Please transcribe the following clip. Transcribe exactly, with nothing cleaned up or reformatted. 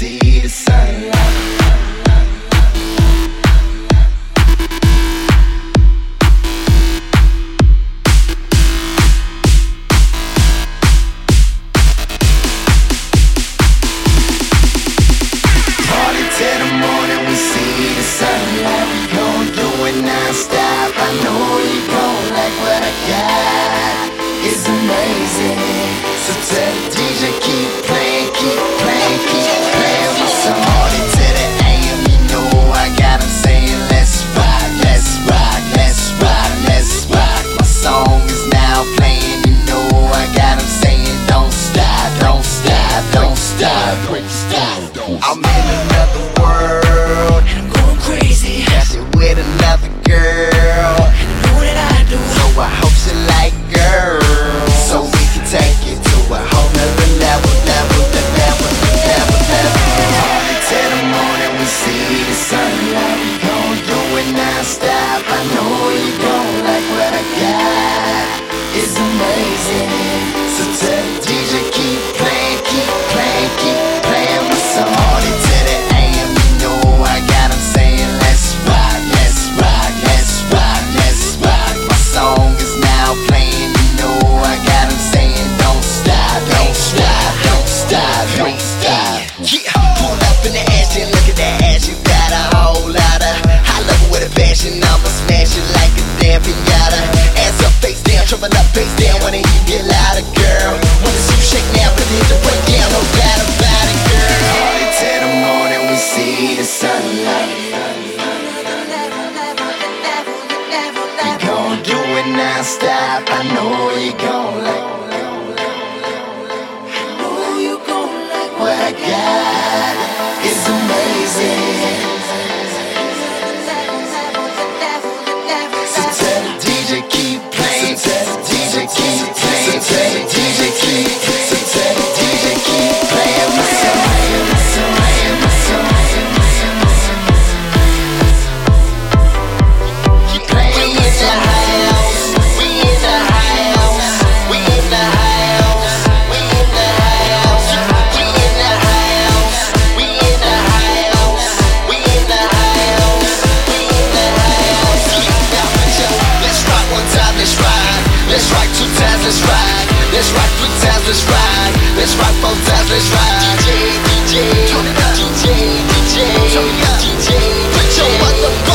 see the sunlight. Non-stop, I know you gon' like what I got. It's amazing. So tell the D J keep playing, keep playing, keep playing my song. Party to the A M, you know I got 'em saying let's rock, let's rock, let's rock, let's rock. My song is now playing, you know I got 'em saying don't stop, don't stop, don't stop, don't stop. I'm in another world and I'm going crazy. Happy with another girl, and I know that I do. So I hope she like girls, so we can take it to a whole nother level, level, level, level, level. Party till the morning, we see the sunlight. We gon' do it non-stop. I know you gon' like what I got. It's amazing. So tell the D J keep playing, keep playing, keep playing my song. Party till the A M, you know I got 'em saying let's rock, let's rock, let's rock, let's rock. My song is now playing, you know I got 'em saying don't stop, don't stop, don't stop, don't stop. Yeah, pull up in the ass and look at that ass, you got a whole lot of. I love it with a passion, I'ma smash it like a damn pinata. Ass up, face down, tripping up, face down, wanna hear you get louder, girl. Wanna see you shake now, but hit the break down, no doubt about it, girl. Party till the morning, we see the sunlight. Do it non-stop, I know you gon' like. I know you gon' like what I got. It's amazing. So tell the D J keep playing, so tell the D J keep playing, so tell the D J keep, so tell the D J keep playing my song, playing my song, playing my song. Keep playing my song. Let's rock two times, let's ride. Let's rock three times, let's ride. Let's rock four times, let's ride. D J, D J, turn it up. D J, D J, turn it up. D J, put your motherfucker.